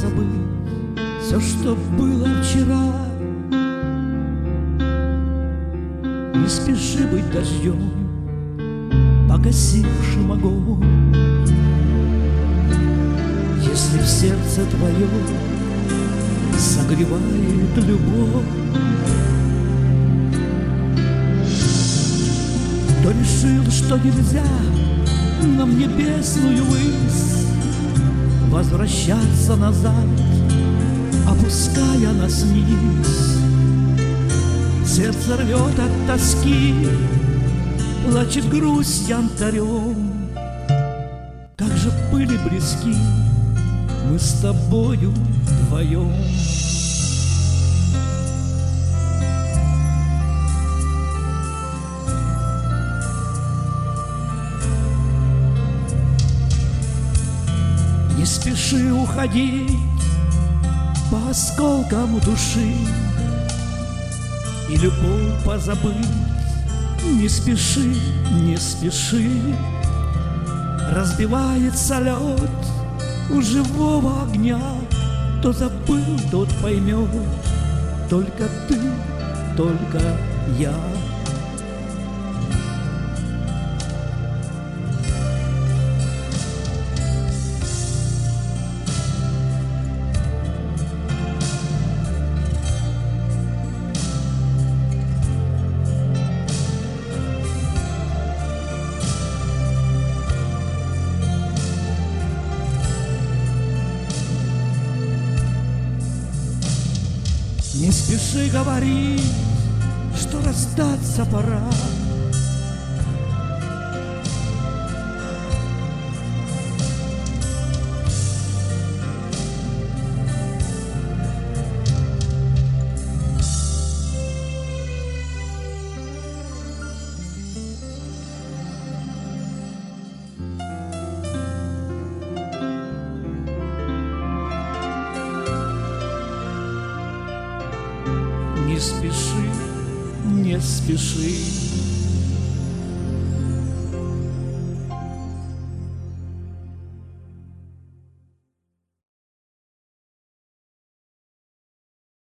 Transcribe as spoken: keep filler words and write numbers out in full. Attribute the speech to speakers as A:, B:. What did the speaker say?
A: позабыть все, что было вчера. Не спеши быть дождем, погасившим огонь. Если в сердце твоем согревает любовь, то решил, что нельзя нам небесную высь возвращаться назад, опуская нас вниз. Сердце рвет от тоски, плачет грусть янтарем. Как же были близки мы с тобою вдвоем. Не спеши уходить по осколкам души и любовь позабыть. Не спеши, не спеши. Разбивается лед у живого огня. Кто забыл, тот поймет. Только ты, только я. Не спеши говорить, что расстаться пора. Не спеши, не спеши.